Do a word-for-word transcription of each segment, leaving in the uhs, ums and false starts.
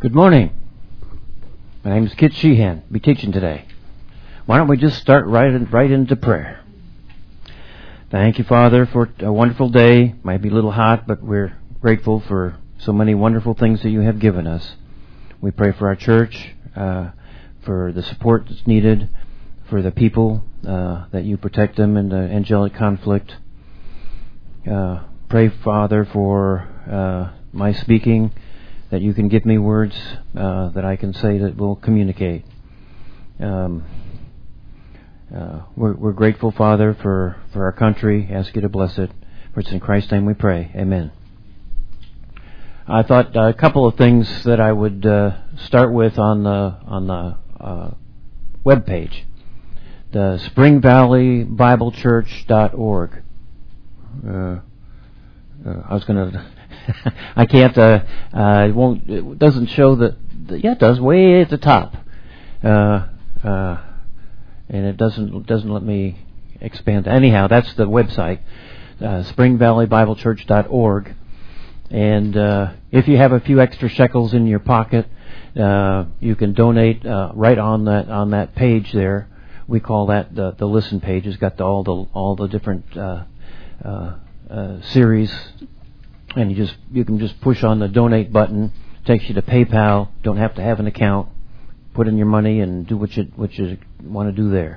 Good morning. My name is Kit Sheehan. I'll be teaching today. Why don't we just start right in, right into prayer? Thank you, Father, for a wonderful day. Might be a little hot, but we're grateful for so many wonderful things that you have given us. We pray for our church, uh, for the support that's needed, for the people, uh, that you protect them in the angelic conflict. Uh, pray, Father, for uh, my speaking, that you can give me words uh, that I can say that will communicate. Um, uh, we're, we're grateful, Father, for, for our country. Ask you to bless it. For it's in Christ's name we pray. Amen. I thought uh, a couple of things that I would uh, start with on the on the uh, web page, the spring valley bible church dot org. Uh, uh, I was going to. I can't. Uh, uh, it won't. It doesn't show that. Yeah, it does. Way at the top, uh, uh, and it doesn't doesn't let me expand. Anyhow, that's the website, uh, spring valley bible church dot org. And uh, if you have a few extra shekels in your pocket, uh, you can donate uh, right on that on that page there. We call that the the listen page. It's got the, all the all the different uh, uh, uh, series. And you just you can just push on the donate button. It takes you to PayPal. Don't have to have an account. Put in your money and do what you what you want to do there.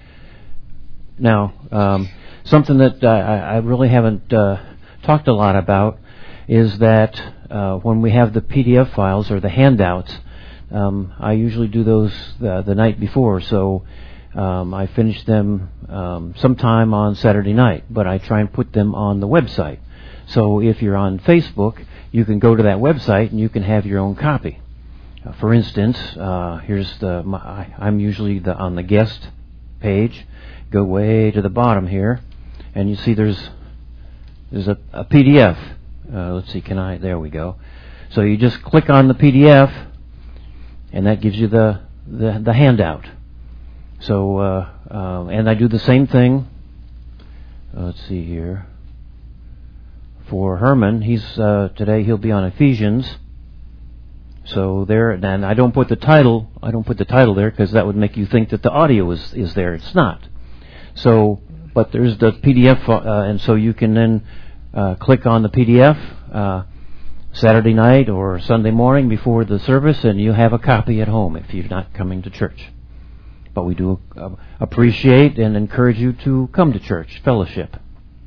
Now, um, something that I, I really haven't uh, talked a lot about is that uh, when we have the P D F files or the handouts, um, I usually do those the, the night before. So um, I finish them um, sometime on Saturday night, but I try and put them on the website. So if you're on Facebook, you can go to that website and you can have your own copy. Uh, for instance, uh, here's the my, I, I'm usually the, on the guest page. Go way to the bottom here, and you see there's there's a, a P D F. Uh, let's see, can I? There we go. So you just click on the P D F, and that gives you the the, the handout. So uh, uh, and I do the same thing. Uh, let's see here. For Herman, he's uh, today he'll be on Ephesians. So there, and I don't put the title. I don't put the title there because that would make you think that the audio is is there. It's not. So, but there's the P D F, uh, and so you can then uh, click on the P D F uh, Saturday night or Sunday morning before the service, and you have a copy at home if you're not coming to church. But we do uh, appreciate and encourage you to come to church fellowship.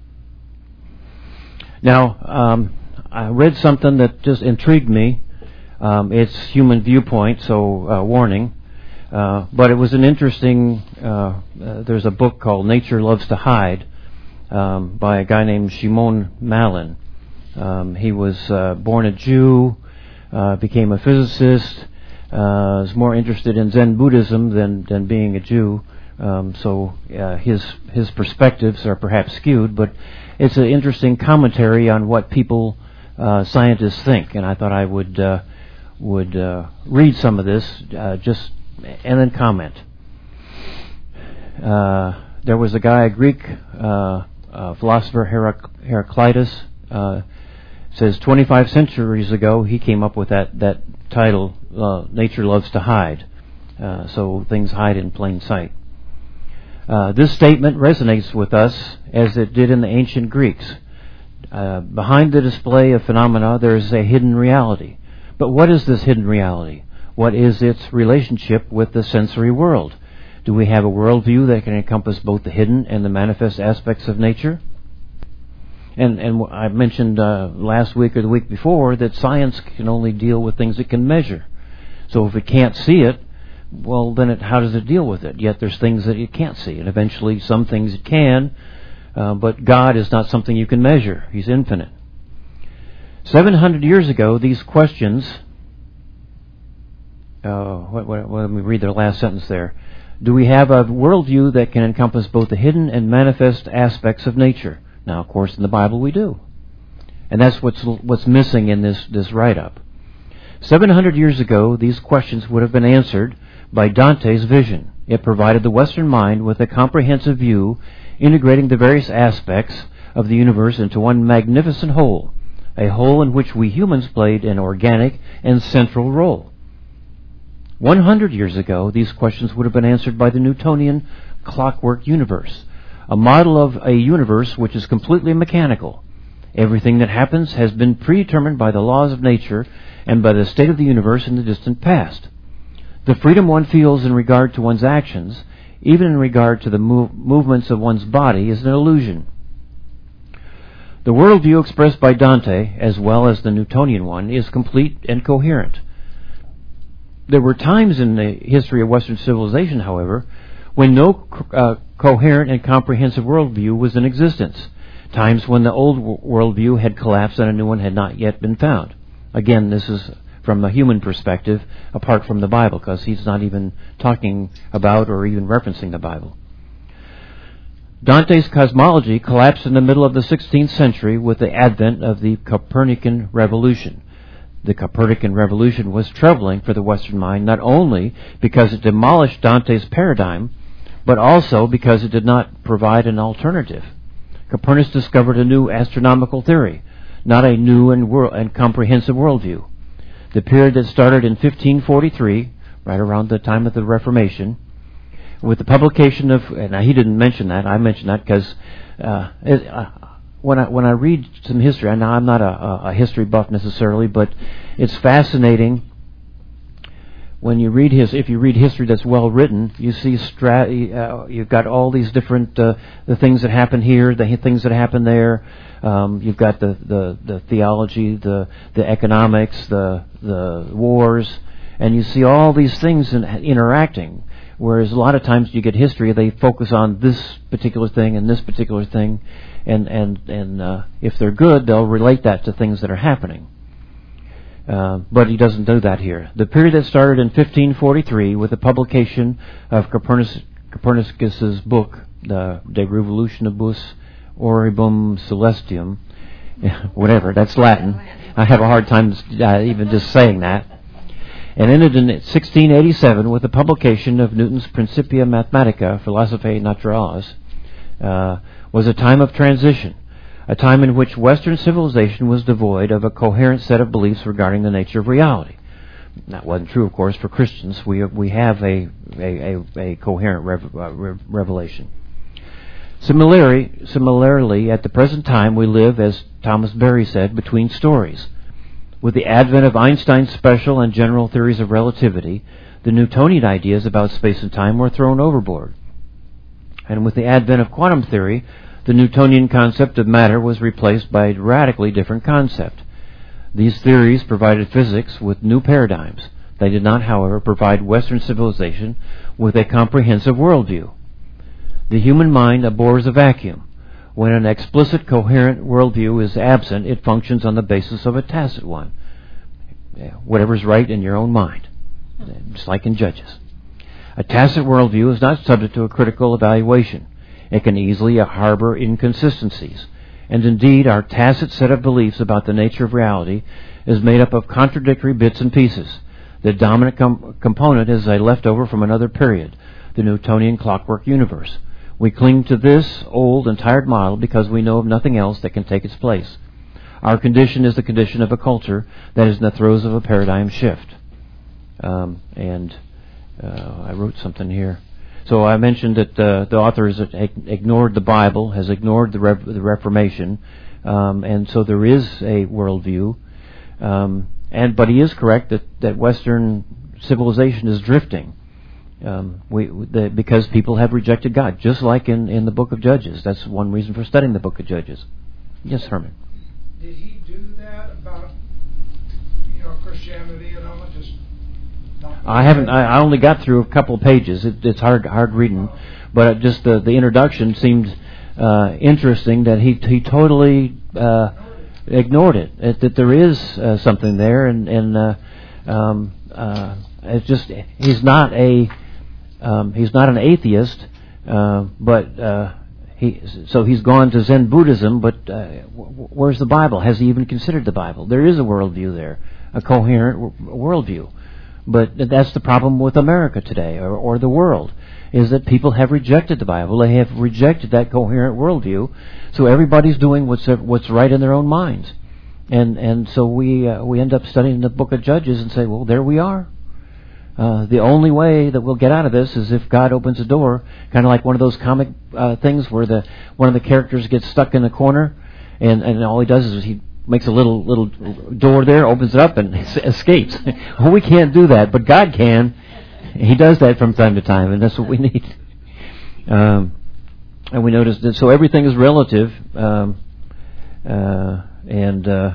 Now, um, I read something that just intrigued me. Um, it's human viewpoint, so uh, warning. Uh, but it was an interesting, uh, uh, there's a book called Nature Loves to Hide um, by a guy named Shimon Malin. Um, he was uh, born a Jew, uh, became a physicist, uh, is more interested in Zen Buddhism than, than being a Jew. Um, so uh, his his perspectives are perhaps skewed, but it's an interesting commentary on what people, uh, scientists think, and I thought I would uh, would uh, read some of this uh, just and then comment. Uh, there was a guy, a Greek uh, uh, philosopher, Herac- Heraclitus, uh, says twenty-five centuries ago he came up with that that title, uh, "Nature Loves to Hide," uh, so things hide in plain sight. Uh, this statement resonates with us as it did in the ancient Greeks. Uh, behind the display of phenomena, there is a hidden reality. But what is this hidden reality? What is its relationship with the sensory world? Do we have a worldview that can encompass both the hidden and the manifest aspects of nature? And, and I mentioned uh, last week or the week before that science can only deal with things it can measure. So if it can't see it, well, then it, how does it deal with it? Yet there's things that you can't see, and eventually some things it can, uh, but God is not something you can measure. He's infinite. Seven hundred years ago, these questions, uh, what, what, what, let me read the last sentence there. Do we have a worldview that can encompass both the hidden and manifest aspects of nature? Now, of course, in the Bible we do. And that's what's what's missing in this, this write-up. Seven hundred years ago, these questions would have been answered by Dante's vision. It provided the Western mind with a comprehensive view, integrating the various aspects of the universe into one magnificent whole. a whole in which we humans played an organic and central role. One hundred years ago, these questions would have been answered by the Newtonian clockwork universe, a model of a universe which is completely mechanical. Everything that happens has been predetermined by the laws of nature and by the state of the universe in the distant past. The freedom one feels in regard to one's actions, even in regard to the move, movements of one's body, is an illusion. The worldview expressed by Dante, as well as the Newtonian one, is complete and coherent. There were times in the history of Western civilization, however, when no uh, coherent and comprehensive worldview was in existence. Times when the old worldview had collapsed and a new one had not yet been found. Again, this is from a human perspective, apart from the Bible, because he's not even talking about or even referencing the Bible. Dante's cosmology collapsed in the middle of the sixteenth century with the advent of the Copernican revolution. The Copernican revolution was troubling for the Western mind, not only because it demolished Dante's paradigm, but also because it did not provide an alternative. Copernicus discovered a new astronomical theory, not a new and, world, and comprehensive worldview. The period that started in fifteen forty-three, right around the time of the Reformation, with the publication of, and he didn't mention that, I mentioned that because uh, uh, when I when I read some history, now I'm not a, a history buff necessarily, but it's fascinating when you read his. If you read history that's well written, you see stra- uh, you've got all these different uh, the things that happen here, the things that happen there. Um, you've got the, the, the theology, the the economics, the the wars, and you see all these things in, interacting. Whereas a lot of times you get history, they focus on this particular thing and this particular thing, and and and uh, if they're good, they'll relate that to things that are happening. Uh, but he doesn't do that here. The period that started in fifteen forty-three with the publication of Copernicus, Copernicus's book, the De Revolutionibus Oribum Celestium, whatever, that's Latin. I have a hard time uh, even just saying that. And ended in sixteen eighty-seven with the publication of Newton's Principia Mathematica Philosophiae Naturalis, uh, was a time of transition, a time in which Western civilization was devoid of a coherent set of beliefs regarding the nature of reality. That wasn't true, of course, for Christians. We we have a a, a, a coherent rev, uh, re- revelation. Similarly, similarly, at the present time, we live, as Thomas Berry said, between stories. With the advent of Einstein's special and general theories of relativity, the Newtonian ideas about space and time were thrown overboard. And with the advent of quantum theory, the Newtonian concept of matter was replaced by a radically different concept. These theories provided physics with new paradigms. They did not, however, provide Western civilization with a comprehensive worldview. The human mind abhors a vacuum. When an explicit, coherent worldview is absent, it functions on the basis of a tacit one. Whatever's right in your own mind, just like in Judges. A tacit worldview is not subject to a critical evaluation. It can easily harbor inconsistencies. And indeed, our tacit set of beliefs about the nature of reality is made up of contradictory bits and pieces. The dominant com- component is a leftover from another period, the Newtonian clockwork universe. We cling to this old and tired model because we know of nothing else that can take its place. Our condition is the condition of a culture that is in the throes of a paradigm shift. Um, and uh, I wrote something here. So I mentioned that uh, the author has ignored the Bible, has ignored the, Re- the Reformation, um, and so there is a worldview. Um, and but he is correct that, that Western civilization is drifting. Um, we, the, because people have rejected God, just like in, in the book of Judges. That's one reason for studying the book of Judges. Yes, Herman. Did he do that about, you know, Christianity and all that? Just I haven't. I, I only got through a couple of pages. It, it's hard, hard reading, but just the the introduction seemed uh, interesting. That he he totally uh, ignored it. it. That there is uh, something there, and and uh, um, uh, it's just he's not a. Um, he's not an atheist, uh, but uh, he so he's gone to Zen Buddhism. But uh, w- where's the Bible? Has he even considered the Bible? There is a worldview there, a coherent w- worldview. But that's the problem with America today, or, or the world, is that people have rejected the Bible. They have rejected that coherent worldview. So everybody's doing what's what's right in their own minds. And and so we uh, we end up studying the book of Judges and say, well, there we are. Uh, the only way that we'll get out of this is if God opens a door, kind of like one of those comic uh, things where the one of the characters gets stuck in a corner, and, and all he does is he makes a little little door there, opens it up, and escapes. Well, we can't do that, but God can. He does that from time to time, and that's what we need. Um, and we notice that so everything is relative. Um, uh, And uh,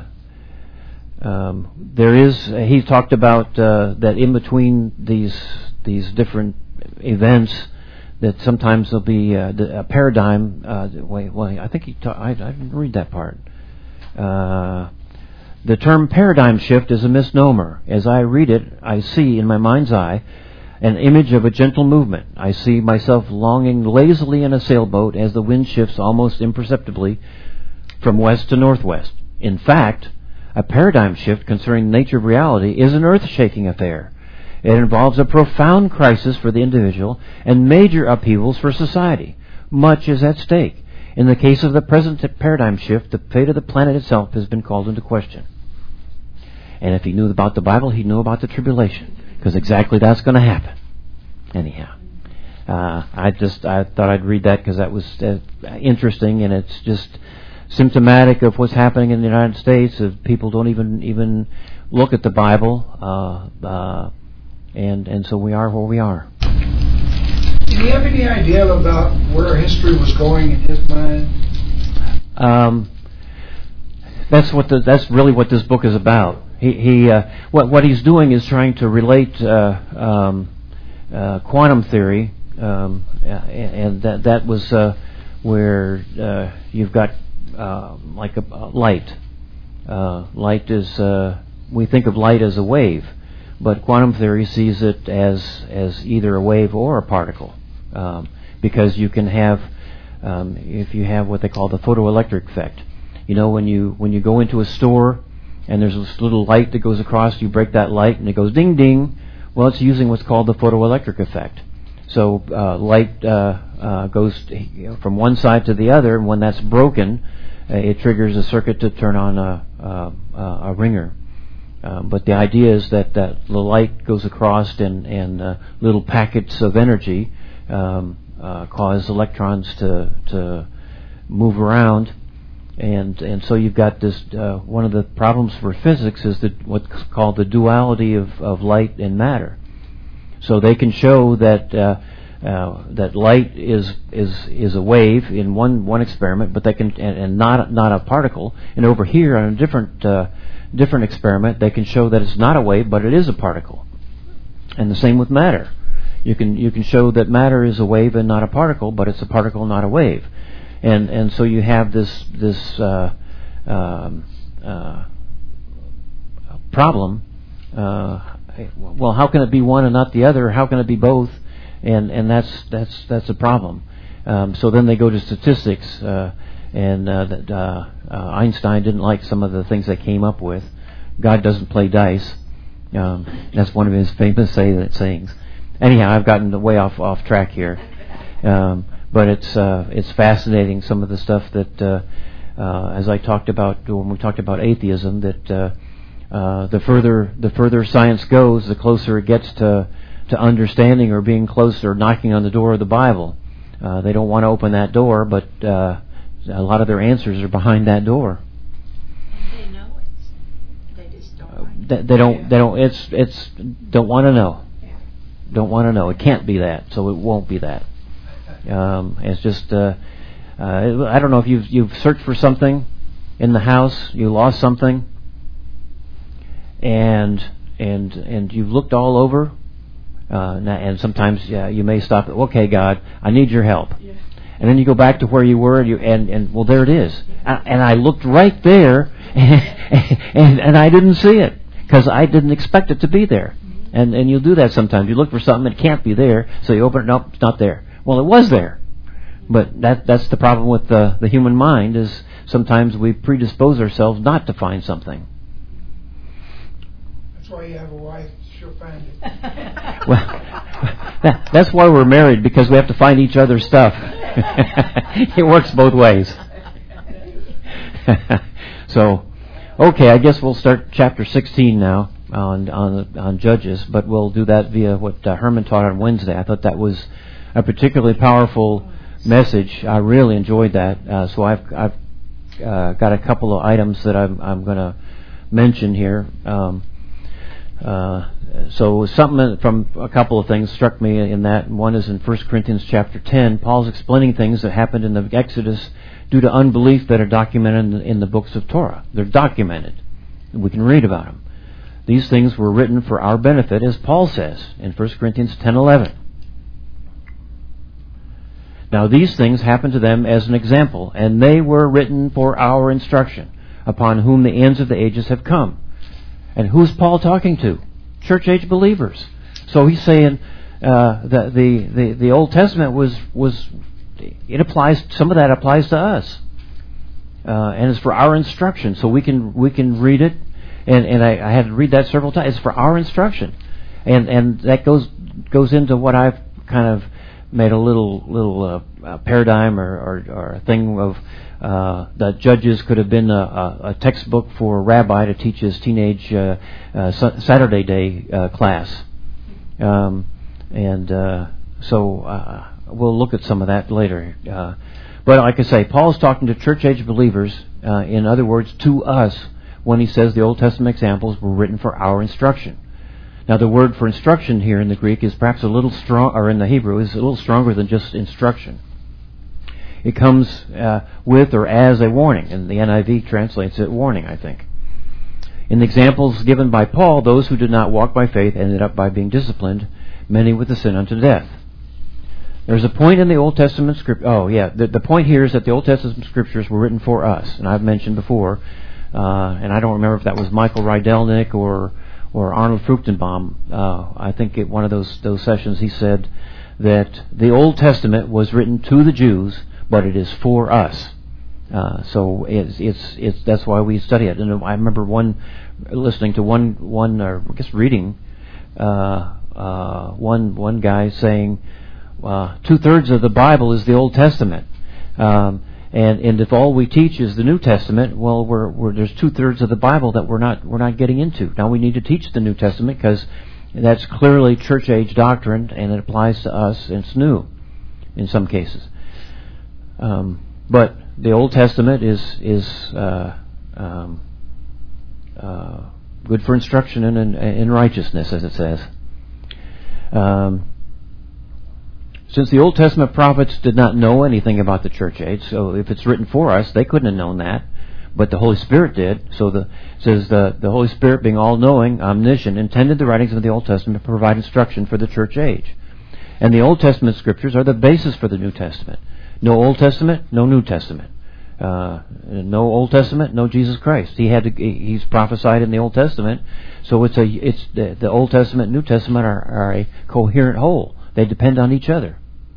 um, there is, he talked about uh, that in between these these different events, that sometimes there'll be uh, the, a paradigm. Uh, wait, wait, I think he. Ta- I, I didn't read that part. Uh, the term paradigm shift is a misnomer. As I read it, I see in my mind's eye an image of a gentle movement. I see myself longing lazily in a sailboat as the wind shifts almost imperceptibly from west to northwest. In fact, a paradigm shift concerning the nature of reality is an earth-shaking affair. It involves a profound crisis for the individual and major upheavals for society. Much is at stake. In the case of the present paradigm shift, the fate of the planet itself has been called into question. And if he knew about the Bible, he knew about the tribulation, because exactly that's going to happen. Anyhow, uh, I just I thought I'd read that because that was uh, interesting, and it's just symptomatic of what's happening in the United States. Of people don't even even look at the Bible, uh, uh, and and so we are where we are. Do you have any idea about where history was going in his mind? Um, that's what the, that's really what this book is about. He, he uh, what what he's doing is trying to relate uh, um, uh, quantum theory, um, and that that was uh, where uh, you've got. Uh, like a, a light. Uh, light is, uh, we think of light as a wave, but quantum theory sees it as as either a wave or a particle, um, because you can have, um, if you have what they call the photoelectric effect. You know, when you when you go into a store and there's this little light that goes across, you break that light and it goes ding ding. Well, it's using what's called the photoelectric effect. So uh, light uh, uh, goes from one side to the other, and when that's broken, uh, it triggers a circuit to turn on a, a, a ringer. Uh, but the idea is that, that the light goes across, and, and uh, little packets of energy um, uh, cause electrons to to move around, and and so you've got this. Uh, one of the problems for physics is that what's called the duality of, of light and matter. So they can show that uh, uh, that light is is is a wave in one, one experiment, but they can and, and not not a particle. And over here on a different uh, different experiment, they can show that it's not a wave, but it is a particle. And the same with matter. You can you can show that matter is a wave and not a particle, but it's a particle, not a wave. And and so you have this this uh, um, uh, problem. Uh, Well, how can it be one and not the other? How can it be both? And and that's that's that's a problem. Um, so then they go to statistics, uh, and uh, that uh, uh, Einstein didn't like some of the things they came up with. God doesn't play dice. Um, that's one of his famous say, sayings. Anyhow, I've gotten way off off track here, um, but it's uh, it's fascinating, some of the stuff that, uh, uh, as I talked about when we talked about atheism, that. Uh, Uh, the further the further science goes, the closer it gets to, to understanding or being closer, knocking on the door of the Bible. Uh, they don't want to open that door, but uh, a lot of their answers are behind that door. And they know it. They just don't. Uh, they, they don't. They don't. It's it's don't want to know. Don't want to know. It can't be that, so it won't be that. Um, it's just. Uh, uh, I don't know if you've you've searched for something in the house, you lost something. And and and you've looked all over, uh, and sometimes yeah, you may stop. Okay, God, I need your help. Yeah. And then you go back to where you were, and you, and, and well, there it is. Yeah. And I looked right there, and and, and I didn't see it because I didn't expect it to be there. Mm-hmm. And and you'll do that sometimes. You look for something that can't be there, so you open it. Nope, it's not there. Well, it was there. But that that's the problem with the the human mind, is sometimes we predispose ourselves not to find something. That's why you have a wife, she'll find it. Well, that, that's why we're married, because we have to find each other's stuff. It works both ways. So, Okay, I guess we'll start chapter sixteen now on on on Judges, but we'll do that via what uh, Herman taught on Wednesday. I thought that was a particularly powerful message. I really enjoyed that. Uh, so I've I've uh, got a couple of items that I'm I'm going to mention here. Um, uh, so something from a couple of things struck me in that. One is in First Corinthians chapter ten. Paul's explaining things that happened in the Exodus due to unbelief that are documented in the, in the books of Torah. They're documented. We can read about them. These things were written for our benefit, as Paul says in First Corinthians ten eleven. Now these things happened to them as an example, and they were written for our instruction, upon whom the ends of the ages have come. And who's Paul talking to? Church age believers. So he's saying uh, that the, the, the Old Testament was was it applies. Some of that applies to us, uh, and it's for our instruction. So we can we can read it, and and I, I had to read that several times. It's for our instruction, and and that goes goes into what I've kind of made a little little uh, uh, paradigm or, or or a thing of uh, that Judges could have been a, a, a textbook for a rabbi to teach his teenage uh, uh, Saturday day uh, class, um, and uh, so. Uh, We'll look at some of that later. Uh, but like I say, Paul's talking to church-age believers, uh, in other words, to us, when he says the Old Testament examples were written for our instruction. Now, the word for instruction here in the Greek is perhaps a little strong, or in the Hebrew, is a little stronger than just instruction. It comes uh, with or as a warning, and the N I V translates it warning, I think. In the examples given by Paul, those who did not walk by faith ended up by being disciplined, many with the sin unto death. There's a point in the Old Testament script. Oh, yeah. The, the point here is that the Old Testament scriptures were written for us, and I've mentioned before, uh, and I don't remember if that was Michael Rydelnik or or Arnold Fruchtenbaum. Uh, I think at one of those those sessions he said that the Old Testament was written to the Jews, but it is for us. Uh, so it's it's it's that's why we study it. And I remember one listening to one one or I guess reading uh, uh, one one guy saying. Uh, two-thirds of the Bible is the Old Testament. Um, and, and if all we teach is the New Testament, well, we're, we're, there's two-thirds of the Bible that we're not we're not getting into. Now we need to teach the New Testament because that's clearly church-age doctrine, and it applies to us, and it's new in some cases. Um, but the Old Testament is is uh, um, uh, good for instruction in, in, in righteousness, as it says. Um, Since the Old Testament prophets did not know anything about the church age, so if it's written for us, they couldn't have known that, but the Holy Spirit did. So the it says the the Holy Spirit, being all-knowing, omniscient, intended the writings of the Old Testament to provide instruction for the church age. And the Old Testament scriptures are the basis for the New Testament. No Old Testament, no New Testament. Uh, no Old Testament, no Jesus Christ. He had to. He's prophesied in the Old Testament, so it's a it's the, the Old Testament and New Testament are, are a coherent whole. They depend on each other.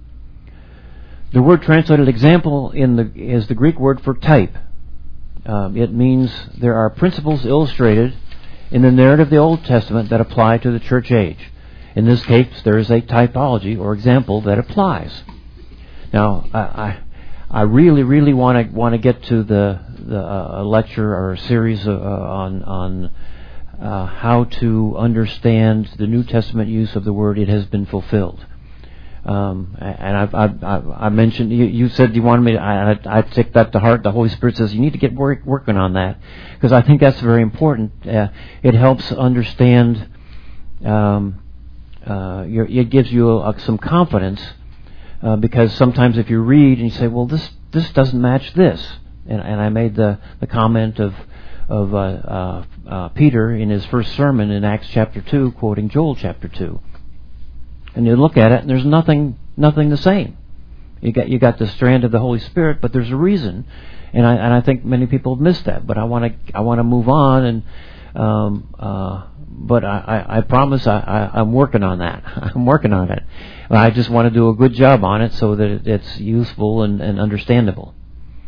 The word translated example in the is the Greek word for type. Um, it means there are principles illustrated in the narrative of the Old Testament that apply to the church age. In this case, there is a typology or example that applies. Now, I I, I really really want to want to get to the the uh, lecture or a series uh, on on uh, how to understand the New Testament use of the word "it has been fulfilled." Um, and I've, I've, I've, I mentioned, you, you said you wanted me to, I, I, I take that to heart. The Holy Spirit says you need to get work, working on that, because I think that's very important. Uh, it helps understand, um, uh, your, it gives you a, some confidence, uh, because sometimes if you read and you say, well, this, this doesn't match this. And, and I made the, the comment of, of, uh, uh, uh, Peter in his first sermon in Acts chapter two, quoting Joel chapter two. And you look at it, and there's nothing, nothing the same. You got, you got the strand of the Holy Spirit, but there's a reason, and I, and I think many people have missed that. But I want to, I want to move on, and, um, uh, but I, I, I promise I, I, I'm working on that. I'm working on it. I just want to do a good job on it so that it's useful and, and understandable.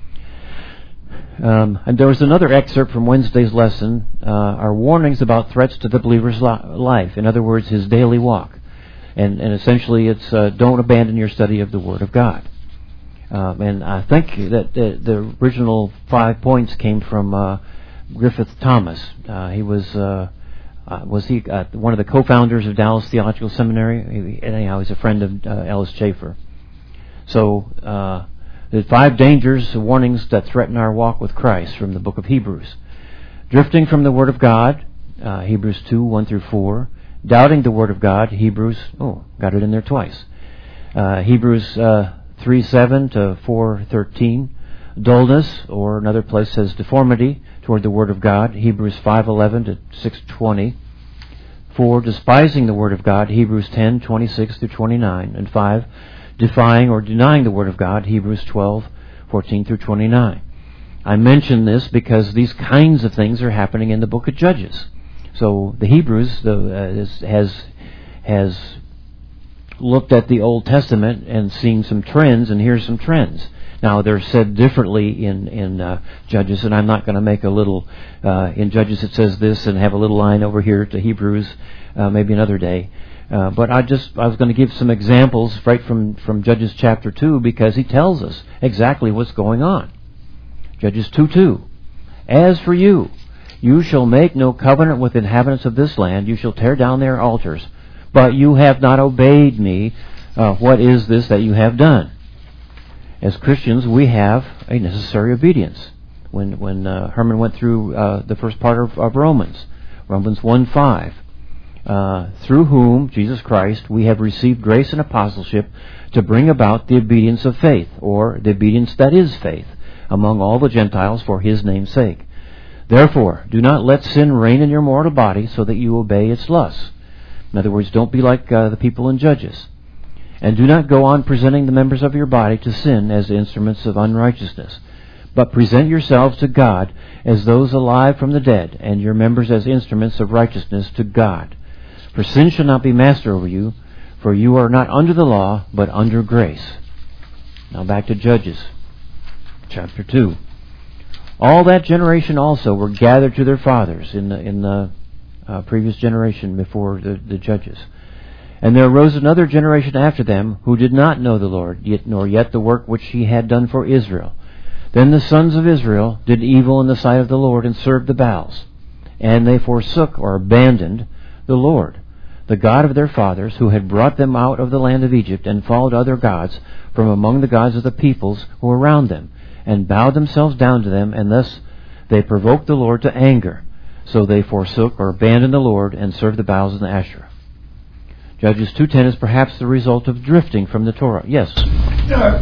Um, and there was another excerpt from Wednesday's lesson, uh, our warnings about threats to the believer's life. In other words, his daily walk. And, and essentially it's uh, don't abandon your study of the Word of God. Um, and I think that the, the original five points came from uh, Griffith Thomas. Uh, he was uh, uh, was he uh, one of the co-founders of Dallas Theological Seminary. He, anyhow, he's a friend of uh, Ellis Chafer. So uh, the five dangers, warnings that threaten our walk with Christ from the book of Hebrews: drifting from the Word of God, uh, Hebrews two one through four; doubting the Word of God, Hebrews oh got it in there twice, uh, Hebrews uh, three seven to four thirteen; dullness, or another place says deformity toward the Word of God, Hebrews five eleven to six twenty; four, despising the Word of God, Hebrews ten twenty-six through twenty-nine; and five, defying or denying the Word of God, Hebrews twelve fourteen through twenty-nine. I mention this because these kinds of things are happening in the book of Judges. So the Hebrews the, uh, is, has has looked at the Old Testament and seen some trends, and here's some trends. Now, they're said differently in, in uh, Judges, and I'm not going to make a little, uh, in Judges it says this, and have a little line over here to Hebrews, uh, maybe another day. Uh, but I just, I was going to give some examples right from, from Judges chapter two, because he tells us exactly what's going on. Judges two two. As for you, you shall make no covenant with the inhabitants of this land, you shall tear down their altars, but you have not obeyed me. Uh, what is this that you have done? As Christians, we have a necessary obedience. When when uh, Herman went through uh, the first part of, of Romans, Romans one five, uh, through whom, Jesus Christ, we have received grace and apostleship to bring about the obedience of faith, or the obedience that is faith, among all the Gentiles for His name's sake. Therefore, do not let sin reign in your mortal body so that you obey its lusts. In other words, don't be like uh, the people in Judges. And do not go on presenting the members of your body to sin as instruments of unrighteousness, but present yourselves to God as those alive from the dead, and your members as instruments of righteousness to God. For sin shall not be master over you, for you are not under the law, but under grace. Now back to Judges, chapter two. All that generation also were gathered to their fathers in the, in the uh, previous generation before the, the Judges. And there arose another generation after them, who did not know the Lord, yet, nor yet the work which He had done for Israel. Then the sons of Israel did evil in the sight of the Lord, and served the Baals. And they forsook, or abandoned, the Lord, the God of their fathers, who had brought them out of the land of Egypt, and followed other gods from among the gods of the peoples who were around them, and bowed themselves down to them, and thus they provoked the Lord to anger. So they forsook, or abandoned the Lord, and served the Baals and the Asherah. Judges two ten is perhaps the result of drifting from the Torah. Yes? Uh,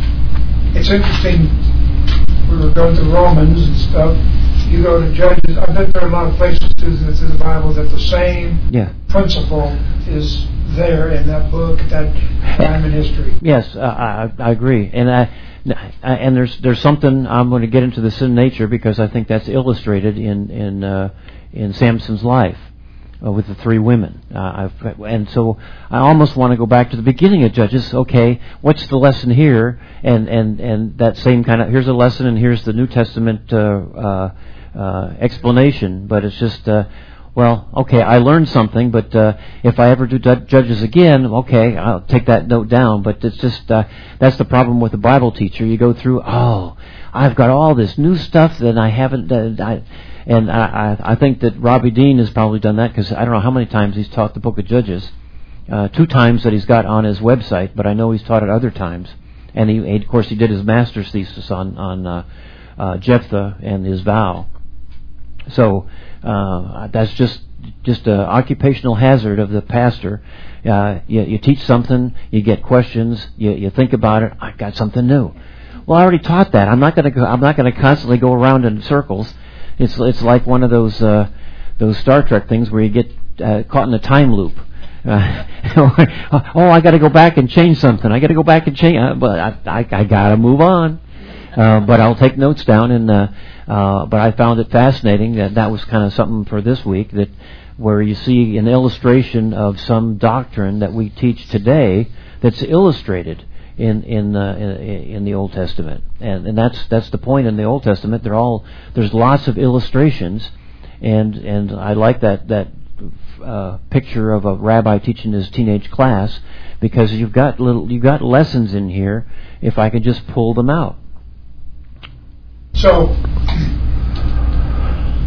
it's interesting. We were going to Romans and stuff. You go to Judges. I bet there are a lot of places too that's in the Bible that the same yeah. principle is there in that book at that time in history. Yes, uh, I, I agree. And I, I, and there's there's something, I'm going to get into the sin nature, because I think that's illustrated in in uh, in Samson's life. Uh, with the three women. Uh, I've, and so I almost want to go back to the beginning of Judges. Okay, what's the lesson here? And, and, and that same kind of, here's a lesson and here's the New Testament uh, uh, uh, explanation. But it's just, uh, well, okay, I learned something, but uh, if I ever do Judges again, okay, I'll take that note down. But it's just, uh, that's the problem with the Bible teacher. You go through, oh, I've got all this new stuff that I haven't, uh, I, And I, I think that Robbie Dean has probably done that, because I don't know how many times he's taught the book of Judges. Uh, two times that he's got on his website, but I know he's taught it other times. And he, of course, he did his master's thesis on on uh, uh, Jephthah and his vow. So uh, that's just just an occupational hazard of the pastor. Uh, you, you teach something, you get questions, you, you think about it. I got something new. Well, I already taught that. I'm not going to. I'm not going to constantly go around in circles. It's it's like one of those uh, those Star Trek things where you get uh, caught in a time loop. Uh, oh, I got to go back and change something. I got to go back and change, uh, but I I, I got to move on. Uh, but I'll take notes down. And uh, uh, but I found it fascinating that that was kind of something for this week, that where you see an illustration of some doctrine that we teach today that's illustrated in in, uh, in in the Old Testament, and and that's that's the point in the Old Testament. They're all there's lots of illustrations, and and I like that that uh, picture of a rabbi teaching his teenage class, because you've got little you've got lessons in here if I could just pull them out. So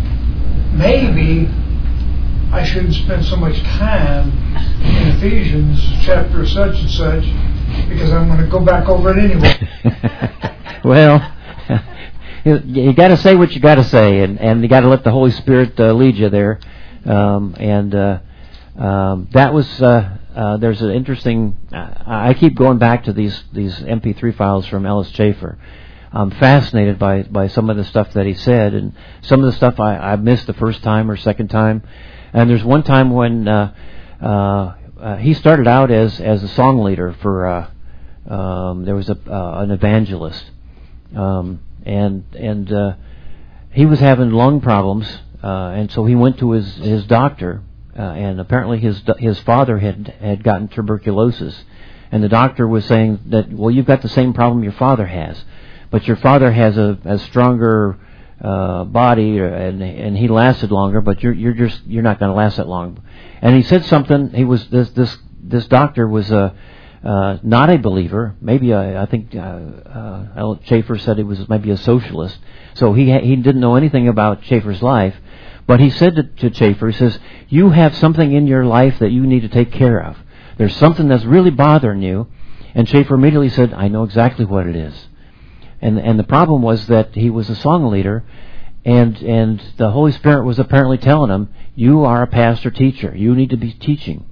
maybe I shouldn't spend so much time in Ephesians chapter such and such, because I'm going to go back over it anyway. Well, you, you got to say what you got to say, and, and you got to let the Holy Spirit uh, lead you there. Um, and uh, um, that was uh, uh, there's an interesting. Uh, I keep going back to these these M P three files from Ellis Chafer. I'm fascinated by by some of the stuff that he said, and some of the stuff I, I missed the first time or second time. And there's one time when uh, uh, uh, he started out as, as a song leader for uh, um, there was a uh, an evangelist, um, and and uh, he was having lung problems, uh, and so he went to his his doctor, uh, and apparently his his father had had gotten tuberculosis, and the doctor was saying that, well, you've got the same problem your father has, but your father has a, a stronger Uh, body, and and he lasted longer, but you're you're just you're not going to last that long. And he said something. He was this this this doctor was a uh, not a believer. Maybe a, I think uh, uh, Chafer said he was maybe a socialist. So he ha- he didn't know anything about Chafer's life, but he said to, to Chafer, he says, "You have something in your life that you need to take care of. There's something that's really bothering you." And Chafer immediately said, "I know exactly what it is." And and the problem was that he was a song leader, and and the Holy Spirit was apparently telling him, "You are a pastor teacher. You need to be teaching."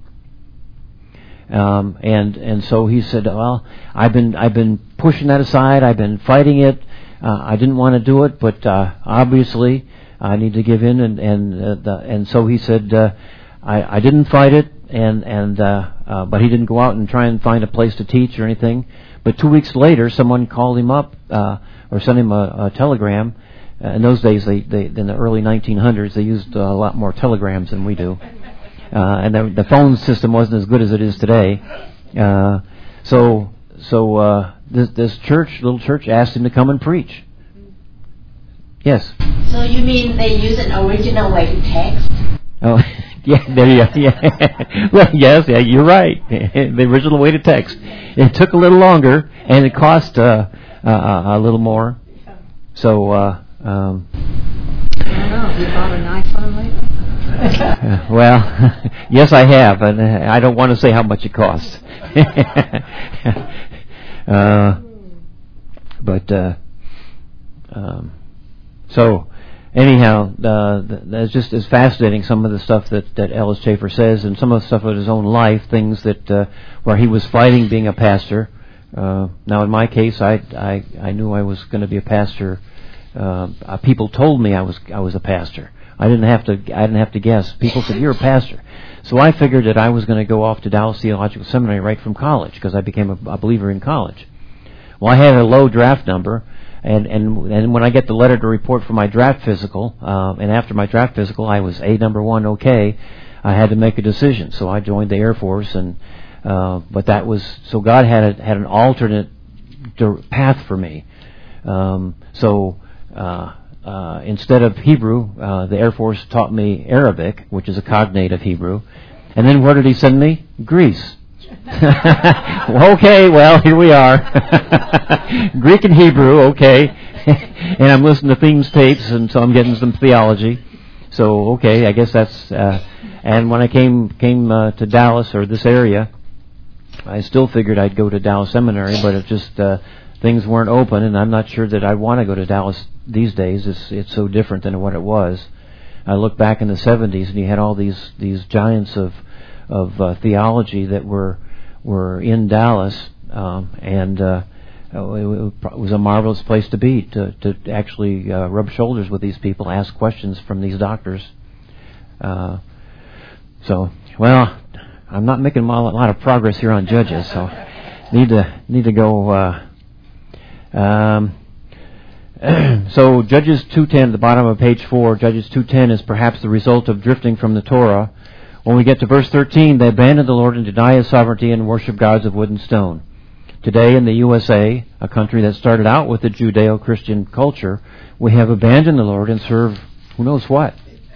Um, and and so he said, "Well, I've been I've been pushing that aside. I've been fighting it. Uh, I didn't want to do it, but uh, obviously I need to give in." And and uh, the, and so he said, uh, "I I didn't fight it, and and uh, uh, but he didn't go out and try and find a place to teach or anything." But two weeks later, someone called him up uh, or sent him a, a telegram. Uh, in those days, they, they in the early nineteen hundreds, they used a lot more telegrams than we do, uh, and the, the phone system wasn't as good as it is today. Uh, so, so uh, this, this church, little church, asked him to come and preach. Yes. So you mean they use an original way to text? Oh. Yeah, there you go. Yeah. Well, yes, yeah, you're right. The original way to text. It took a little longer, and it cost uh, uh, a little more. So, uh, um, I don't know. Have you bought an iPhone lately? uh, well, yes, I have, and I don't want to say how much it costs. uh, but uh, um, so. Anyhow, uh, that's just as fascinating, some of the stuff that, that Ellis Chafer says, and some of the stuff of his own life, things that uh, where he was fighting being a pastor. Uh, now, in my case, I, I, I knew I was going to be a pastor. Uh, people told me I was I was a pastor. I didn't have to I didn't have to guess. People said, "You're a pastor." So I figured that I was going to go off to Dallas Theological Seminary right from college, because I became a, a believer in college. Well, I had a low draft number. And, and and when I get the letter to report for my draft physical, uh, and after my draft physical, I was A number one okay. I had to make a decision, so I joined the Air Force, and uh, but that was so God had a, had an alternate path for me. Um, so uh, uh, instead of Hebrew, uh, the Air Force taught me Arabic, which is a cognate of Hebrew. And then where did he send me? Greece. Okay, well, here we are. Greek and Hebrew, okay. And I'm listening to Themes tapes, and so I'm getting some theology. So, okay, I guess that's... Uh, and when I came came uh, to Dallas, or this area, I still figured I'd go to Dallas Seminary, but it just... Uh, things weren't open, and I'm not sure that I want to go to Dallas these days. It's it's so different than what it was. I look back in the seventies, and you had all these these giants of of uh, theology that were were in Dallas, um, and uh, it was a marvelous place to be, to to actually uh, rub shoulders with these people, ask questions from these doctors. Uh, so, well, I'm not making a lot of progress here on Judges, so need to need to go. Uh, um, so Judges two ten, at the bottom of page four, Judges two ten is perhaps the result of drifting from the Torah. When we get to verse thirteen, they abandon the Lord and deny His sovereignty and worship gods of wood and stone. Today in the U S A, a country that started out with the Judeo-Christian culture, we have abandoned the Lord and serve who knows what.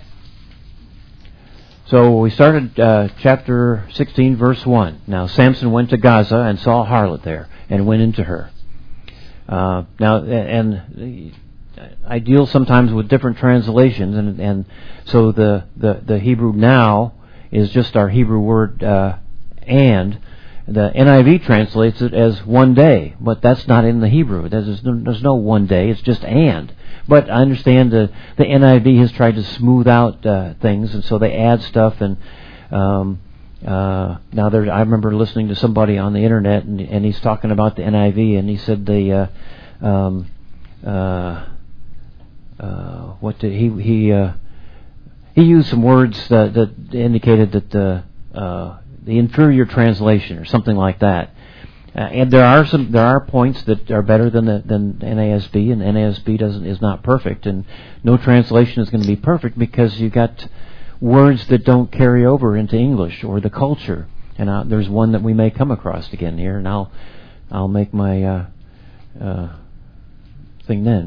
So we started uh, chapter sixteen, verse one. Now Samson went to Gaza and saw a harlot there and went into her. Uh, now, and uh, I deal sometimes with different translations, and and so the the, the Hebrew now is just our Hebrew word uh, and. The N I V translates it as one day, but that's not in the Hebrew. There's no, there's no one day, it's just and. But I understand the, the N I V has tried to smooth out uh, things, and so they add stuff. And um, uh, now there, I remember listening to somebody on the internet, and, and he's talking about the N I V, and he said the uh, um, uh, uh, what did he he uh, he used some words that, that indicated that the uh, the inferior translation or something like that. Uh, and there are some there are points that are better than the, than N A S B, and N A S B doesn't is not perfect, and no translation is going to be perfect because you got words that don't carry over into English or the culture. And uh, there's one that we may come across again here, and I'll I'll make my uh, uh, thing then.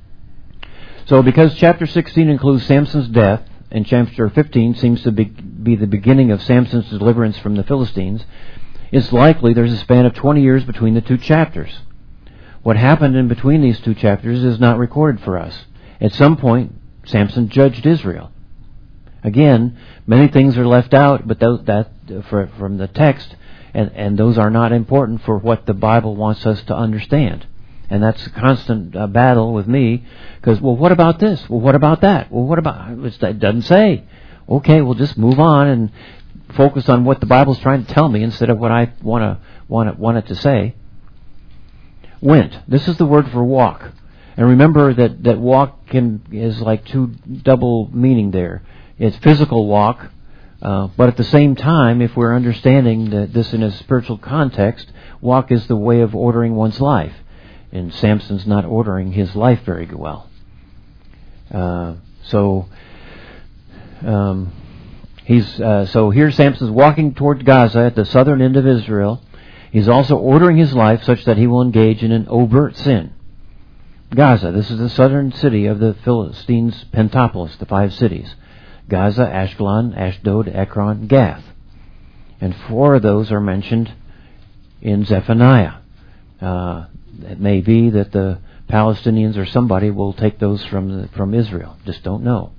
So because chapter sixteen includes Samson's death, and chapter fifteen seems to be, be the beginning of Samson's deliverance from the Philistines, it's likely there's a span of twenty years between the two chapters. What happened in between these two chapters is not recorded for us. At some point, Samson judged Israel. Again, many things are left out, but those, that for, from the text, and, and those are not important for what the Bible wants us to understand. And that's a constant uh, battle with me, because, well, what about this? Well, what about that? Well, what about... It doesn't say. Okay, we'll just move on and focus on what the Bible's trying to tell me instead of what I want to want it, want it to say. Went. This is the word for walk. And remember that, that walk can is like two double meaning there. It's physical walk, uh, but at the same time, if we're understanding that this in a spiritual context, walk is the way of ordering one's life. And Samson's not ordering his life very well. Uh, so, um, he's uh, so here Samson's walking toward Gaza at the southern end of Israel. He's also ordering his life such that he will engage in an overt sin. Gaza, this is the southern city of the Philistines' Pentapolis, the five cities. Gaza, Ashkelon, Ashdod, Ekron, Gath. And four of those are mentioned in Zephaniah. Uh, It may be that the Palestinians or somebody will take those from the, from Israel. Just don't know.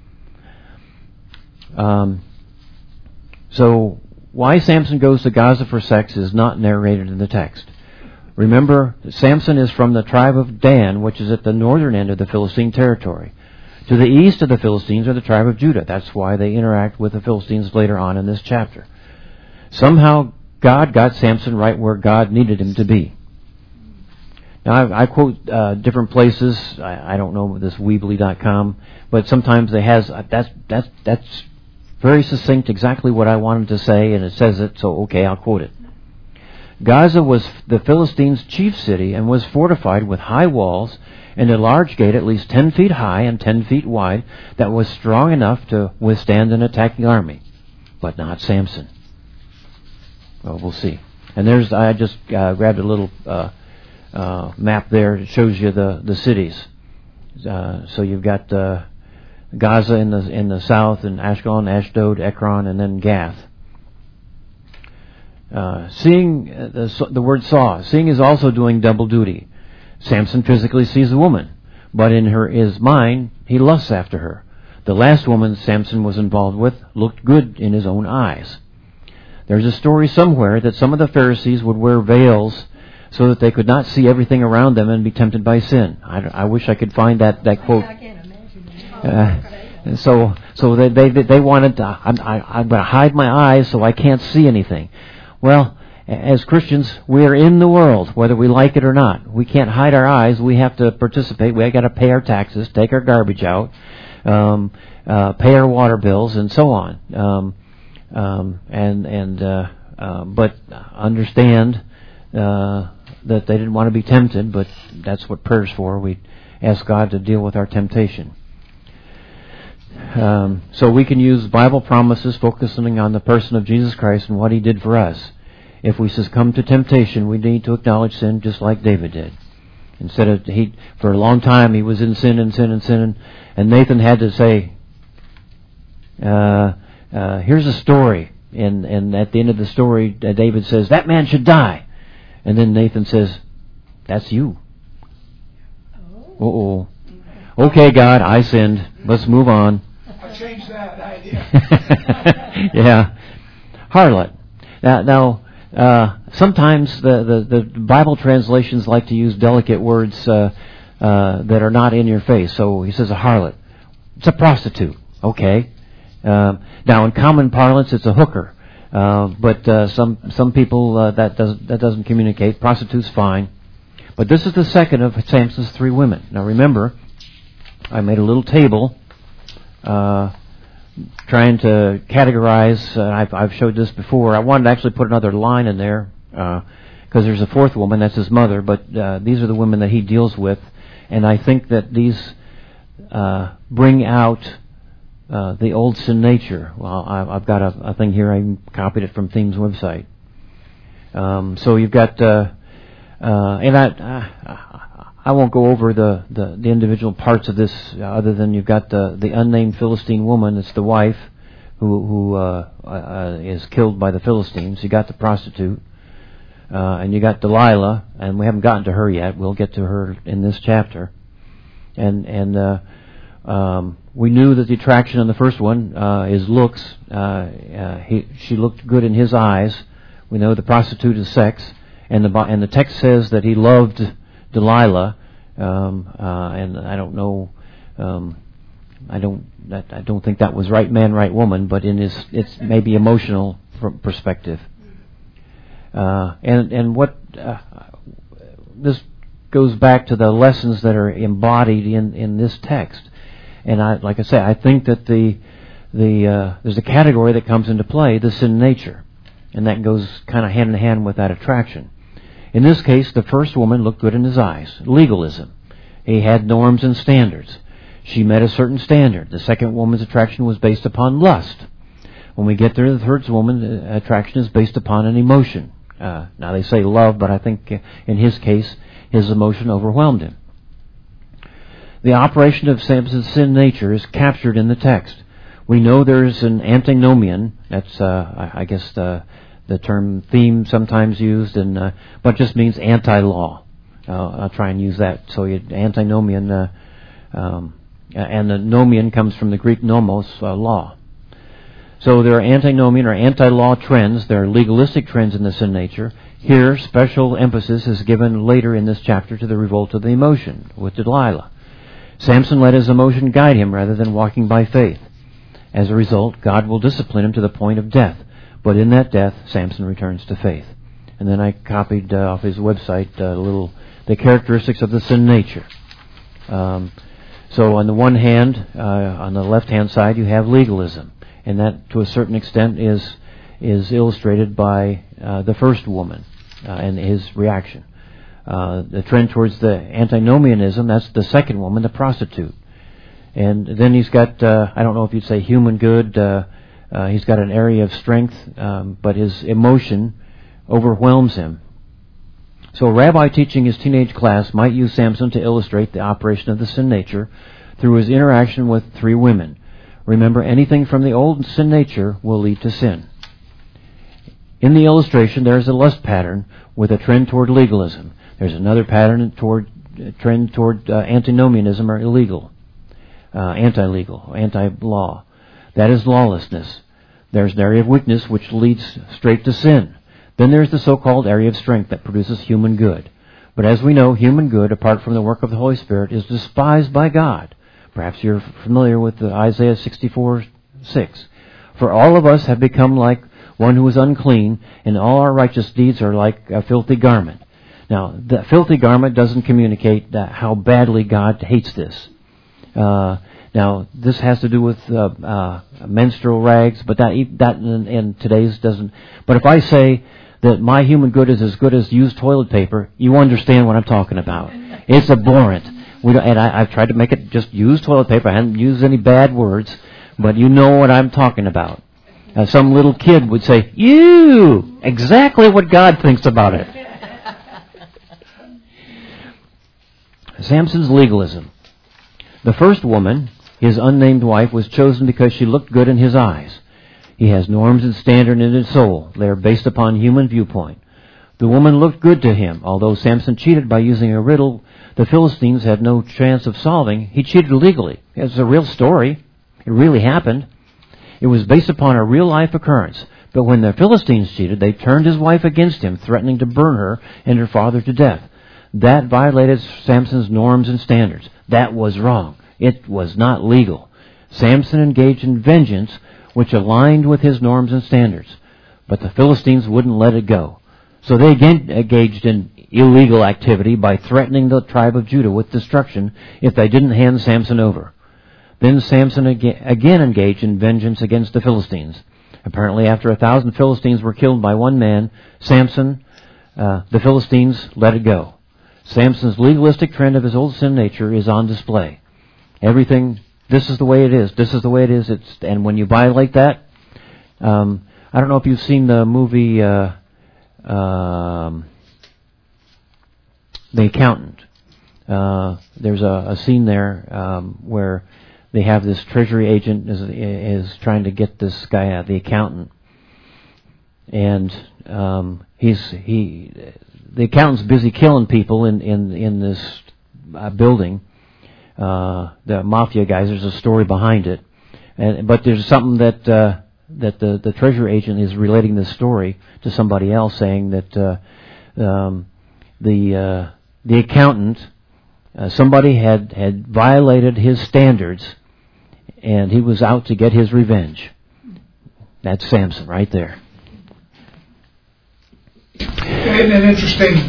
Um, so why Samson goes to Gaza for sex is not narrated in the text. Remember, Samson is from the tribe of Dan, which is at the northern end of the Philistine territory. To the east of the Philistines are the tribe of Judah. That's why they interact with the Philistines later on in this chapter. Somehow God got Samson right where God needed him to be. Now, I, I quote uh, different places. I, I don't know this Weebly dot com, but sometimes it has uh, that's that's that's very succinct, exactly what I wanted to say, and it says it. So okay, I'll quote it. Gaza was the Philistines' chief city and was fortified with high walls and a large gate at least ten feet high and ten feet wide that was strong enough to withstand an attacking army, but not Samson. Well, we'll see. And there's I just uh, grabbed a little. Uh, Uh, map there. It shows you the the cities. Uh, so you've got uh, Gaza in the in the south, and Ashkelon, Ashdod, Ekron, and then Gath. Uh, seeing uh, the the word saw. Seeing is also doing double duty. Samson physically sees a woman, but in her his mind he lusts after her. The last woman Samson was involved with looked good in his own eyes. There's a story somewhere that some of the Pharisees would wear veils so that they could not see everything around them and be tempted by sin. I, I wish I could find that, that quote. Uh, so so they they they wanted to, I, I, I'm going to hide my eyes so I can't see anything. Well, as Christians, we're in the world, whether we like it or not. We can't hide our eyes. We have to participate. We got to pay our taxes, take our garbage out, um, uh, pay our water bills, and so on. Um, um, and and uh, uh, but understand. Uh, that they didn't want to be tempted, but that's what prayer's for. We ask God to deal with our temptation. Um, so we can use Bible promises focusing on the person of Jesus Christ and what He did for us. If we succumb to temptation, we need to acknowledge sin just like David did. Instead of, he, for a long time he was in sin and sin and sin, and Nathan had to say, uh, uh, here's a story. And, and at the end of the story, uh, David says, that man should die. And then Nathan says, that's you. Uh-oh. Okay, God, I sinned. Let's move on. I'll change that idea. Yeah. Harlot. Now, now uh, sometimes the, the, the Bible translations like to use delicate words uh, uh, that are not in your face. So he says a harlot. It's a prostitute. Okay. Uh, now, in common parlance, it's a hooker. Uh, but uh, some some people uh, that doesn't that doesn't communicate. Prostitute's fine. But this is the second of Samson's three women. Now, remember, I made a little table. Uh, trying to categorize, uh, I've, I've showed this before. I wanted to actually put another line in there because uh, there's a fourth woman, that's his mother, but uh, these are the women that he deals with, and I think that these uh, bring out uh, the old sin nature. Well, I, I've got a, a thing here, I copied it from Theme's website. Um, so you've got, uh, uh, and I, I I won't go over the, the, the individual parts of this uh, other than you've got the, the unnamed Philistine woman. It's the wife who, who uh, uh, is killed by the Philistines. You got the prostitute. Uh, and you got Delilah. And we haven't gotten to her yet. We'll get to her in this chapter. And and uh, um, we knew that the attraction on the first one uh, is looks. Uh, uh, he, she looked good in his eyes. We know the prostitute is sex. And the, and the text says that he loved Delilah, um, uh, and I don't know, um, I don't, that, I don't think that was right man, right woman, but in his, it's maybe emotional perspective. Uh, and and what uh, this goes back to the lessons that are embodied in, in this text. And I, like I say, I think that the the uh, there's a category that comes into play, the sin nature, and that goes kind of hand in hand with that attraction. In this case, the first woman looked good in his eyes. Legalism. He had norms and standards. She met a certain standard. The second woman's attraction was based upon lust. When we get there, the third woman's attraction is based upon an emotion. Uh, now they say love, but I think in his case, his emotion overwhelmed him. The operation of Samson's sin nature is captured in the text. We know there's an antinomian. That's, uh, I, I guess, the... the term theme sometimes used, and uh, but just means anti-law. Uh, I'll try and use that. So you, antinomian, uh, um, and the nomian comes from the Greek nomos, uh, law. So there are antinomian or anti-law trends. There are legalistic trends in the sin nature. Here, special emphasis is given later in this chapter to the revolt of the emotion with Delilah. Samson let his emotion guide him rather than walking by faith. As a result, God will discipline him to the point of death. But in that death, Samson returns to faith. And then I copied uh, off his website uh, a little the characteristics of the sin nature. Um, so on the one hand, uh, on the left-hand side, you have legalism, and that, to a certain extent, is is illustrated by uh, the first woman uh, and his reaction. Uh, the trend towards the antinomianism, that's the second woman, the prostitute. And then he's got, uh, I don't know if you'd say human good. Uh, Uh, he's got an area of strength, um, but his emotion overwhelms him. So a rabbi teaching his teenage class might use Samson to illustrate the operation of the sin nature through his interaction with three women. Remember, anything from the old sin nature will lead to sin. In the illustration, there is a lust pattern with a trend toward legalism. There's another pattern toward uh, trend toward uh, antinomianism or illegal, uh, anti-legal, anti-law. That is lawlessness. There's an area of weakness which leads straight to sin. Then there's the so-called area of strength that produces human good. But as we know, human good, apart from the work of the Holy Spirit, is despised by God. Perhaps you're familiar with the Isaiah sixty-four six. For all of us have become like one who is unclean, and all our righteous deeds are like a filthy garment. Now, the filthy garment doesn't communicate that how badly God hates this. Uh, Now, this has to do with uh, uh, menstrual rags, but that that in, in today's doesn't. But if I say that my human good is as good as used toilet paper, you understand what I'm talking about. It's abhorrent. We don't, and I, I've tried to make it just used toilet paper. I haven't used any bad words, but you know what I'm talking about. Uh, some little kid would say, "You, exactly what God thinks about it." Samson's legalism. The first woman, his unnamed wife, was chosen because she looked good in his eyes. He has norms and standards in his soul. They are based upon human viewpoint. The woman looked good to him. Although Samson cheated by using a riddle the Philistines had no chance of solving, he cheated legally. It's a real story. It really happened. It was based upon a real-life occurrence. But when the Philistines cheated, they turned his wife against him, threatening to burn her and her father to death. That violated Samson's norms and standards. That was wrong. It was not legal. Samson engaged in vengeance, which aligned with his norms and standards. But the Philistines wouldn't let it go. So they again engaged in illegal activity by threatening the tribe of Judah with destruction if they didn't hand Samson over. Then Samson again engaged in vengeance against the Philistines. Apparently, after a thousand Philistines were killed by one man, Samson, uh, the Philistines let it go. Samson's legalistic trend of his old sin nature is on display. Everything, this is the way it is, this is the way it is, it's, and when you violate that, um, I don't know if you've seen the movie uh, um, The Accountant. Uh, there's a, a scene there um, where they have this treasury agent is, is trying to get this guy out, the accountant, and um, he's he the accountant's busy killing people in in in this uh, building. Uh, the mafia guys. There's a story behind it, and but there's something that uh, that the the treasury agent is relating this story to somebody else, saying that uh, um, the uh, the accountant. Uh, somebody had, had violated his standards, and he was out to get his revenge. That's Samson right there. Isn't it interesting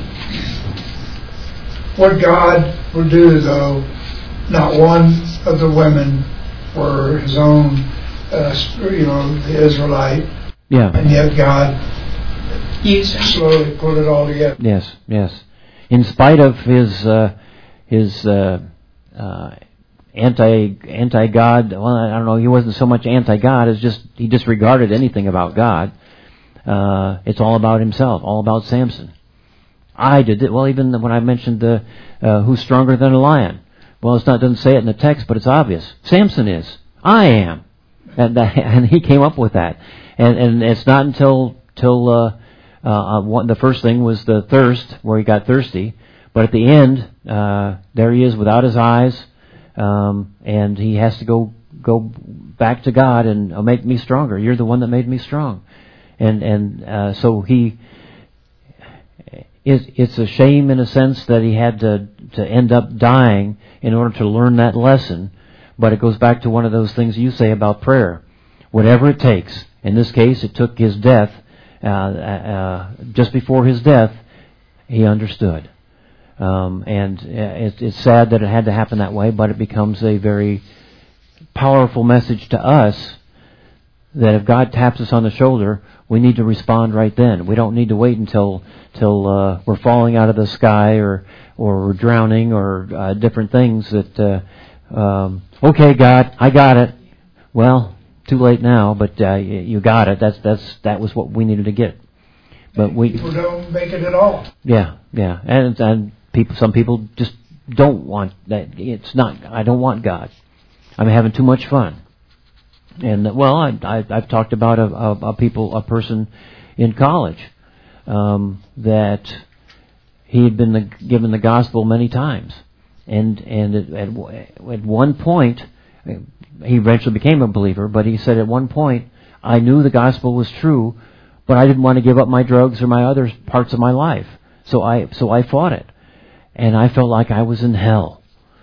what God would do, though? Not one of the women were his own, uh, you know, the Israelite. Yeah. And yet God slowly put it all together. Yes, yes. In spite of his... Uh, His uh, uh, anti anti God. Well, I don't know. He wasn't so much anti God as just he disregarded anything about God. Uh, it's all about himself, all about Samson. I did it. Well, even when I mentioned the uh, who's stronger than a lion. Well, it's not doesn't say it in the text, but it's obvious. Samson is. I am, and that, and he came up with that. And and it's not until till uh, uh, one, the first thing was the thirst, where he got thirsty. But at the end, uh, there he is without his eyes, um, and he has to go go back to God and oh, make me stronger. You're the one that made me strong, and and uh, so he. It, it's a shame in a sense that he had to to end up dying in order to learn that lesson. But it goes back to one of those things you say about prayer. Whatever it takes. In this case, it took his death. Uh, uh, just before his death, he understood. Um, and it, it's sad that it had to happen that way, but it becomes a very powerful message to us that if God taps us on the shoulder, we need to respond right then. We don't need to wait until till uh, we're falling out of the sky or or we're drowning or uh, different things that, uh, um, okay, God, I got it. Well, too late now, but uh, you got it. That's that's that was what we needed to get. But we people don't make it at all. Yeah, yeah, and and. People, some people just don't want that. It's not. I don't want God. I'm having too much fun. And well, I, I, I've talked about a, a, a people, a person in college um, that he had been the, given the gospel many times, and and at, at, at one point he eventually became a believer. But he said at one point, I knew the gospel was true, but I didn't want to give up my drugs or my other parts of my life. So I so I fought it. And I felt like I was in hell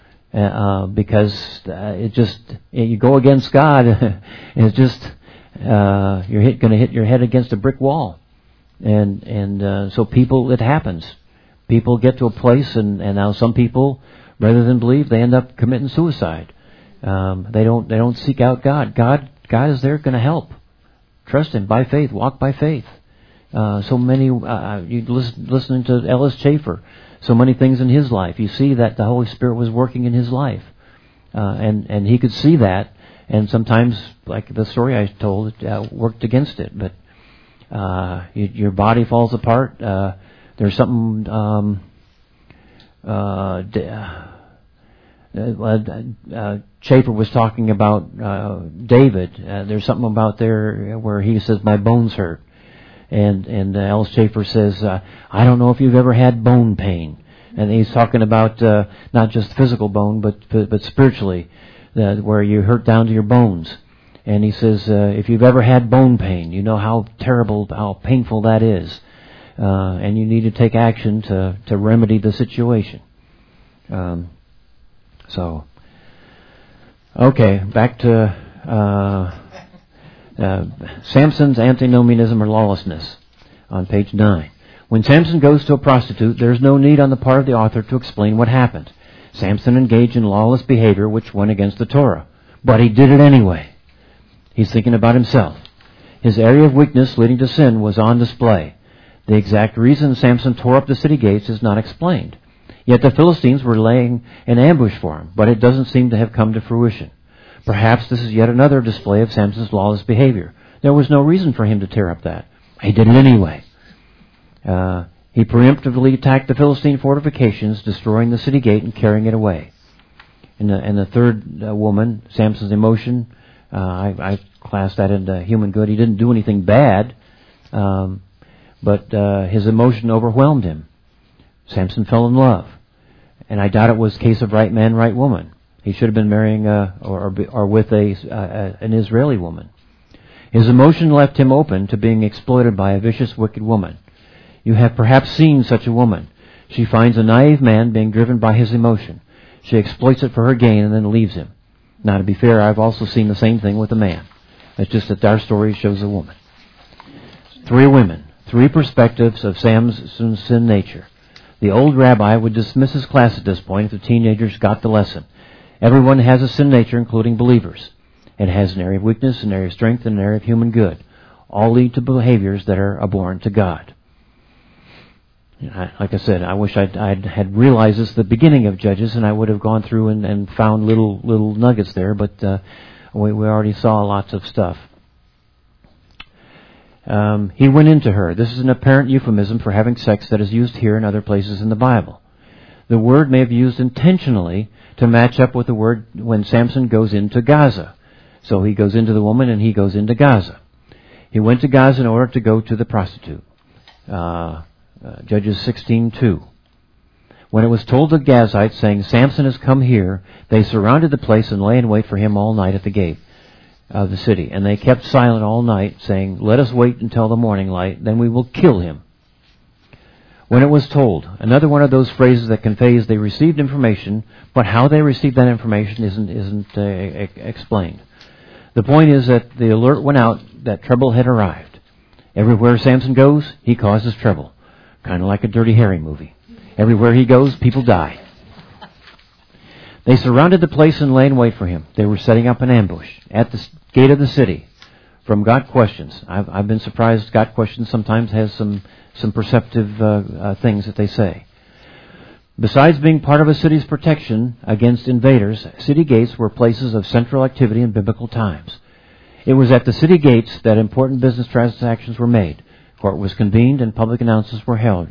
uh, because uh, it just you go against God, and it's just uh, you're hit, going to hit your head against a brick wall, and and uh, so people it happens. People get to a place, and, and now some people, rather than believe, they end up committing suicide. Um, they don't they don't seek out God. God God is there, going to help. Trust Him by faith. Walk by faith. Uh, so many uh, you listen, listening to Ellis Chafer. So many things in his life. You see that the Holy Spirit was working in his life. Uh, and, and he could see that. And sometimes, like the story I told, it uh, worked against it. But uh, you, your body falls apart. Uh, there's something... Um, uh, uh, uh, Chafer was talking about uh, David. Uh, there's something about there where he says, my bones hurt. And and uh, Alice Schaefer says, uh, I don't know if you've ever had bone pain. And he's talking about uh, not just physical bone, but but, but spiritually, uh, where you hurt down to your bones. And he says, uh, if you've ever had bone pain, you know how terrible, how painful that is. Uh, and you need to take action to, to remedy the situation. Um, so, okay, back to uh, uh, Samson's antinomianism or lawlessness on page nine. When Samson goes to a prostitute, there is no need on the part of the author to explain what happened. Samson engaged in lawless behavior which went against the Torah. But he did it anyway. He's thinking about himself. His area of weakness leading to sin was on display. The exact reason Samson tore up the city gates is not explained. Yet the Philistines were laying an ambush for him, but it doesn't seem to have come to fruition. Perhaps this is yet another display of Samson's lawless behavior. There was no reason for him to tear up that. He did it anyway. Uh, he preemptively attacked the Philistine fortifications, destroying the city gate and carrying it away. And the, and the third uh, woman, Samson's emotion, uh, I, I classed that into human good. He didn't do anything bad, um, but uh, his emotion overwhelmed him. Samson fell in love. And I doubt it was a case of right man, right woman. He should have been marrying uh, or, or, or with a, uh, an Israeli woman. His emotion left him open to being exploited by a vicious, wicked woman. You have perhaps seen such a woman. She finds a naive man being driven by his emotion. She exploits it for her gain and then leaves him. Now, to be fair, I've also seen the same thing with a man. It's just that our story shows a woman. Three women, three perspectives of Samson's sin nature. The old rabbi would dismiss his class at this point if the teenagers got the lesson. Everyone has a sin nature, including believers. It has an area of weakness, an area of strength, and an area of human good. All lead to behaviors that are abhorrent to God. Like I said, I wish I'd, I'd had realized this at the beginning of Judges, and I would have gone through and, and found little little nuggets there, but uh, we, we already saw lots of stuff. Um, he went into her. This is an apparent euphemism for having sex that is used here and other places in the Bible. The word may have been used intentionally to match up with the word when Samson goes into Gaza. So he goes into the woman and he goes into Gaza. He went to Gaza in order to go to the prostitute. Uh, uh, Judges sixteen two. When it was told the Gazites, saying, Samson has come here, they surrounded the place and lay in wait for him all night at the gate of the city. And they kept silent all night, saying, let us wait until the morning light, then we will kill him. When it was told, another one of those phrases that conveys they received information, but how they received that information isn't isn't uh, e- explained. The point is that the alert went out that trouble had arrived. Everywhere Samson goes, he causes trouble. Kind of like a Dirty Harry movie. Everywhere he goes, people die. They surrounded the place and lay in wait for him. They were setting up an ambush at the gate of the city. From Got Questions. I've, I've been surprised Got Questions sometimes has some, some perceptive uh, uh, things that they say. Besides being part of a city's protection against invaders, city gates were places of central activity in biblical times. It was at the city gates that important business transactions were made. Court was convened and public announcements were held.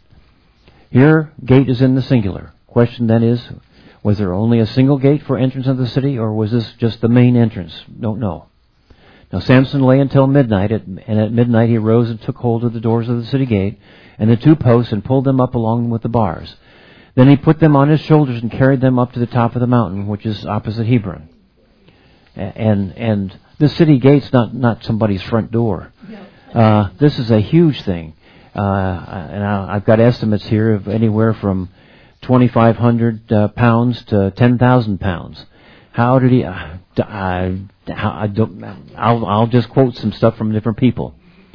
Here, gate is in the singular. Question then is, was there only a single gate for entrance into the city, or was this just the main entrance? Don't know. Now Samson lay until midnight, and at midnight he rose and took hold of the doors of the city gate and the two posts and pulled them up along with the bars. Then he put them on his shoulders and carried them up to the top of the mountain, which is opposite Hebron. And and this city gate's not, not somebody's front door. Uh, this is a huge thing. Uh, and I, I've got estimates here of anywhere from twenty-five hundred uh, pounds to ten thousand pounds. How did he... Uh, I, I don't, I'll, I'll just quote some stuff from different people.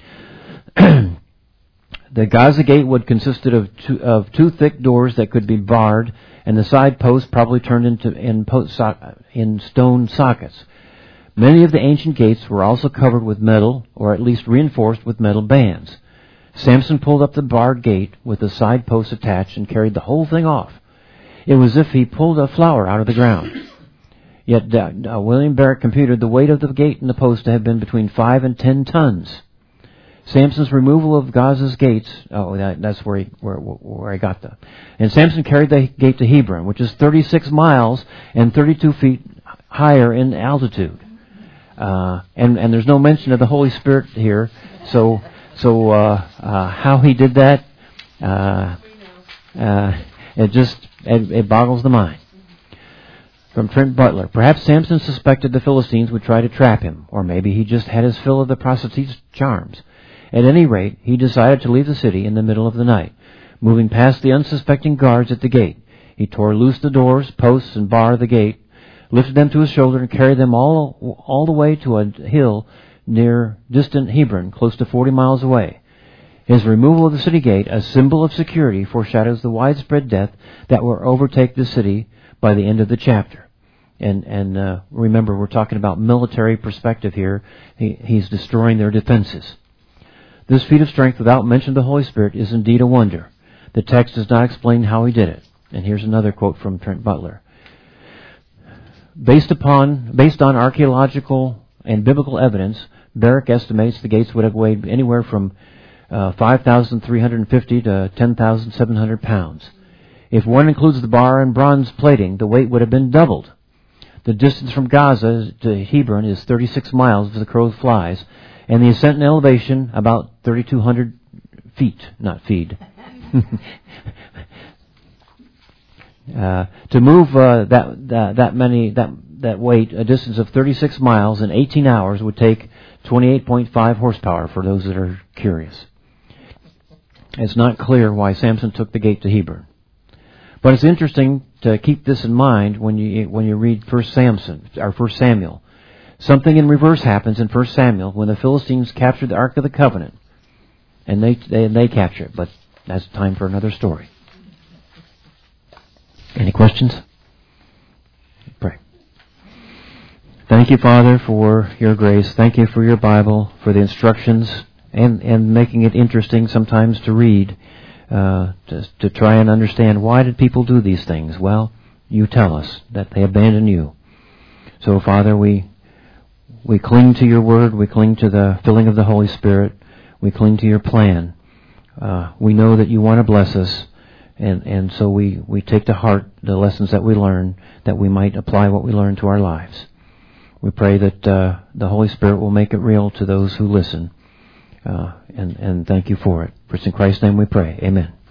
The Gaza gate would consisted of two, of two thick doors that could be barred, and the side posts probably turned into in, post, in stone sockets. Many of the ancient gates were also covered with metal, or at least reinforced with metal bands. Samson pulled up the barred gate with the side posts attached and carried the whole thing off. It was as if he pulled a flower out of the ground. Yet uh, uh, William Barrett computed the weight of the gate and the post to have been between five and ten tons. Samson's removal of Gaza's gates, oh, that, that's where he where, where I got that. And Samson carried the gate to Hebron, which is thirty-six miles and thirty-two feet higher in altitude. Uh, and, and there's no mention of the Holy Spirit here, so so uh, uh, how he did that, uh, uh, it just it, it boggles the mind. From Trent Butler, perhaps Samson suspected the Philistines would try to trap him, or maybe he just had his fill of the prostitute's charms. At any rate, he decided to leave the city in the middle of the night. Moving past the unsuspecting guards at the gate, he tore loose the doors, posts, and bar of the gate, lifted them to his shoulder, and carried them all all the way to a hill near distant Hebron, close to forty miles away. His removal of the city gate, a symbol of security, foreshadows the widespread death that will overtake the city by the end of the chapter. And and uh, remember, we're talking about military perspective here. He, he's destroying their defenses. This feat of strength, without mention of the Holy Spirit, is indeed a wonder. The text does not explain how he did it. And here's another quote from Trent Butler. Based upon, based on archaeological and biblical evidence, Barak estimates the gates would have weighed anywhere from uh, five thousand three hundred fifty to ten thousand seven hundred pounds. If one includes the bar and bronze plating, the weight would have been doubled. The distance from Gaza to Hebron is thirty-six miles as the crow flies, and the ascent in elevation about thirty-two hundred feet, not feet. uh, to move uh, that, that that many that that weight, a distance of thirty-six miles in eighteen hours, would take twenty-eight point five horsepower. For those that are curious, it's not clear why Samson took the gate to Hebron, but it's interesting to keep this in mind when you when you read First Samson or First Samuel. Something in reverse happens in First Samuel when the Philistines captured the Ark of the Covenant, and they they, they capture it. But that's time for another story. Any questions? Pray. Thank you, Father, for your grace. Thank you for your Bible, for the instructions, and, and making it interesting sometimes to read, uh, to, to try and understand why did people do these things. Well, you tell us that they abandoned you. So, Father, we we cling to your word. We cling to the filling of the Holy Spirit. We cling to your plan. Uh, we know that you want to bless us, and, and so we, we take to heart the lessons that we learn, that we might apply what we learn to our lives. We pray that uh, the Holy Spirit will make it real to those who listen, uh, and, and thank you for it. For it's in Christ's name we pray. Amen.